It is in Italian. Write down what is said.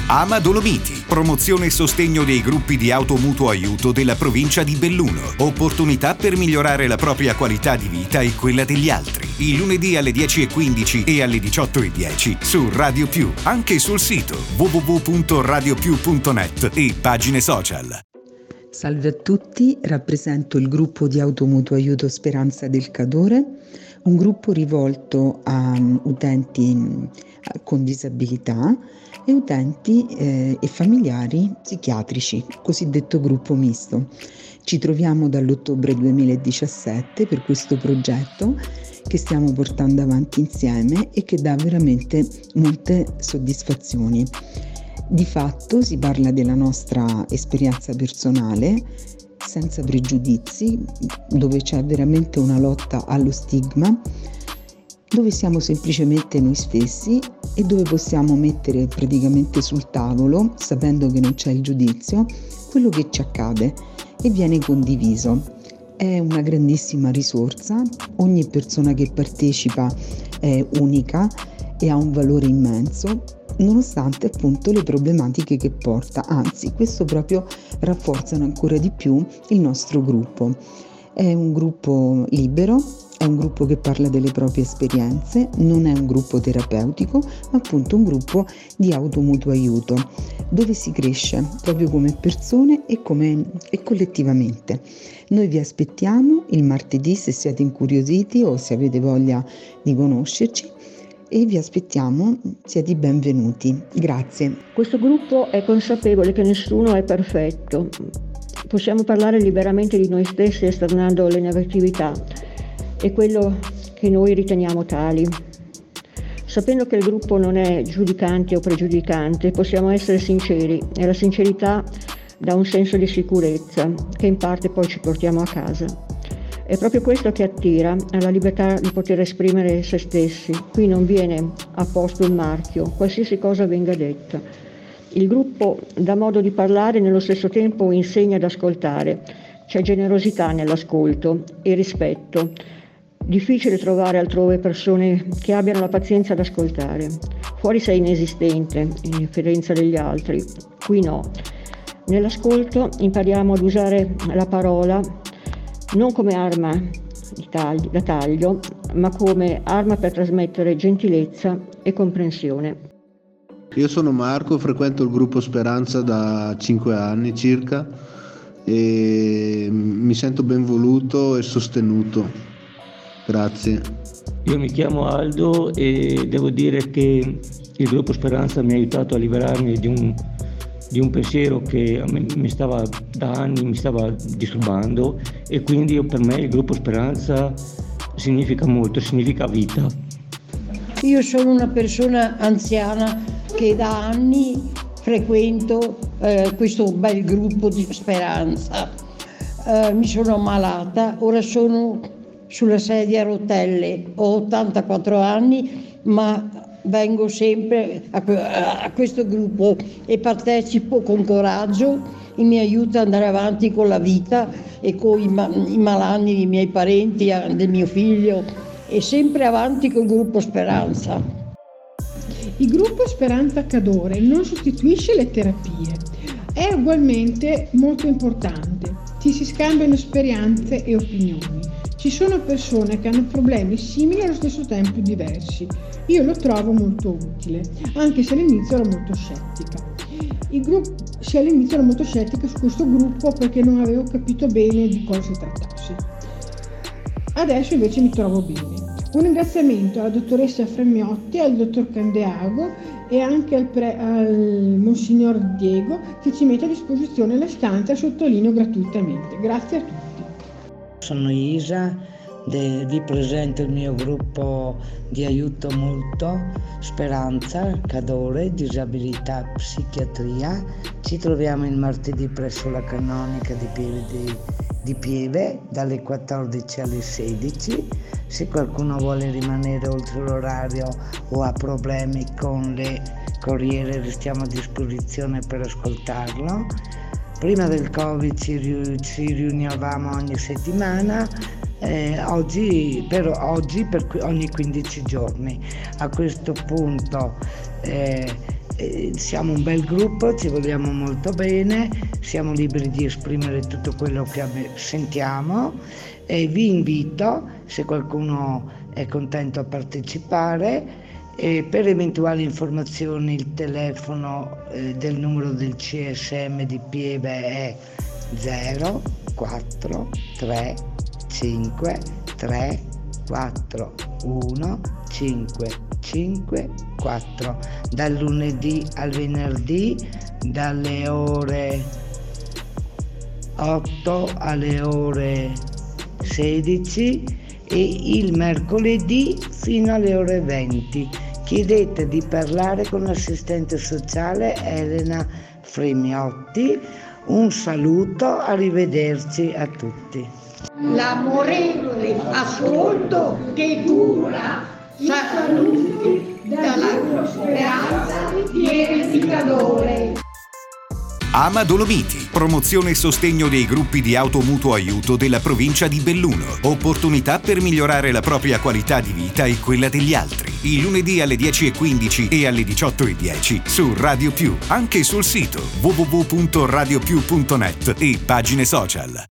Ama Dolomiti, promozione e sostegno dei gruppi di automutuo aiuto della provincia di Belluno. Opportunità per migliorare la propria qualità di vita e quella degli altri. Il lunedì alle 10:15 e alle 18:10 su Radio Più, anche sul sito www.radiopiù.net e pagine social. Salve a tutti, rappresento il gruppo di automutuo aiuto Speranza del Cadore, un gruppo rivolto a utenti con disabilità e utenti e familiari psichiatrici, cosiddetto gruppo misto. Ci troviamo dall'ottobre 2017 per questo progetto che stiamo portando avanti insieme e che dà veramente molte soddisfazioni. Di fatto si parla della nostra esperienza personale, senza pregiudizi, dove c'è veramente una lotta allo stigma, dove siamo semplicemente noi stessi e dove possiamo mettere praticamente sul tavolo, sapendo che non c'è il giudizio, quello che ci accade e viene condiviso. È una grandissima risorsa, ogni persona che partecipa è unica e ha un valore immenso, nonostante appunto le problematiche che porta, anzi questo proprio rafforzano ancora di più il nostro gruppo. È un gruppo libero, è un gruppo che parla delle proprie esperienze, non è un gruppo terapeutico, ma appunto un gruppo di automutuo aiuto, dove si cresce proprio come persone e collettivamente. Noi vi aspettiamo il martedì se siete incuriositi o se avete voglia di conoscerci, e vi aspettiamo, siete benvenuti. Grazie. Questo gruppo è consapevole che nessuno è perfetto. Possiamo parlare liberamente di noi stessi esternando le negatività e quello che noi riteniamo tali. Sapendo che il gruppo non è giudicante o pregiudicante, possiamo essere sinceri e la sincerità dà un senso di sicurezza che in parte poi ci portiamo a casa. È proprio questo che attira, la libertà di poter esprimere se stessi. Qui non viene a posto il marchio, qualsiasi cosa venga detta. Il gruppo dà modo di parlare e nello stesso tempo insegna ad ascoltare. C'è generosità nell'ascolto e rispetto. Difficile trovare altrove persone che abbiano la pazienza ad ascoltare. Fuori sei inesistente, in differenza degli altri. Qui no. Nell'ascolto impariamo ad usare la parola non come arma da taglio, ma come arma per trasmettere gentilezza e comprensione. Io sono Marco, frequento il gruppo Speranza da 5 anni circa e mi sento ben voluto e sostenuto. Grazie. Io mi chiamo Aldo e devo dire che il gruppo Speranza mi ha aiutato a liberarmi di un pensiero che mi stava da anni mi stava disturbando, e quindi per me il gruppo Speranza significa molto, significa vita. Io sono una persona anziana che da anni frequento questo bel gruppo di Speranza. Mi sono ammalata, ora sono sulla sedia a rotelle, ho 84 anni, ma vengo sempre a questo gruppo e partecipo con coraggio, e mi aiuta ad andare avanti con la vita e con i malanni dei miei parenti, del mio figlio, e sempre avanti col gruppo Speranza. Il gruppo Speranza Cadore non sostituisce le terapie, è ugualmente molto importante, ci si scambiano esperienze e opinioni. Ci sono persone che hanno problemi simili e allo stesso tempo diversi. Io lo trovo molto utile, anche se all'inizio ero molto scettica. All'inizio ero molto scettica su questo gruppo perché non avevo capito bene di cosa si trattasse. Adesso invece mi trovo bene. Un ringraziamento alla dottoressa Fremiotti, al dottor Candeago e anche al Monsignor Diego che ci mette a disposizione la stanza, sottolineo gratuitamente. Grazie a tutti. Sono Isa, vi presento il mio gruppo di aiuto molto, Speranza Cadore, disabilità psichiatria. Ci troviamo il martedì presso la Canonica di Pieve dalle 14 alle 16. Se qualcuno vuole rimanere oltre l'orario o ha problemi con le corriere, restiamo a disposizione per ascoltarlo. Prima del Covid ci riunivamo ogni settimana, oggi per ogni 15 giorni. A questo punto siamo un bel gruppo, ci vogliamo molto bene, siamo liberi di esprimere tutto quello che sentiamo e vi invito, se qualcuno è contento a partecipare, e per eventuali informazioni il telefono del numero del CSM di Pieve è 0435341554 dal lunedì al venerdì dalle ore 8 alle ore 16 e il mercoledì fino alle ore 20. Chiedete di parlare con l'assistente sociale Elena Fremiotti. Un saluto, arrivederci a tutti. L'amorevole ascolto che cura saluti dalla Speranza di Edificatore. Ama Dolomiti, promozione e sostegno dei gruppi di automutuo aiuto della provincia di Belluno. Opportunità per migliorare la propria qualità di vita e quella degli altri. Il lunedì alle 10:15 e alle 18:10 su Radio Più, anche sul sito www.radiopiù.net e pagine social.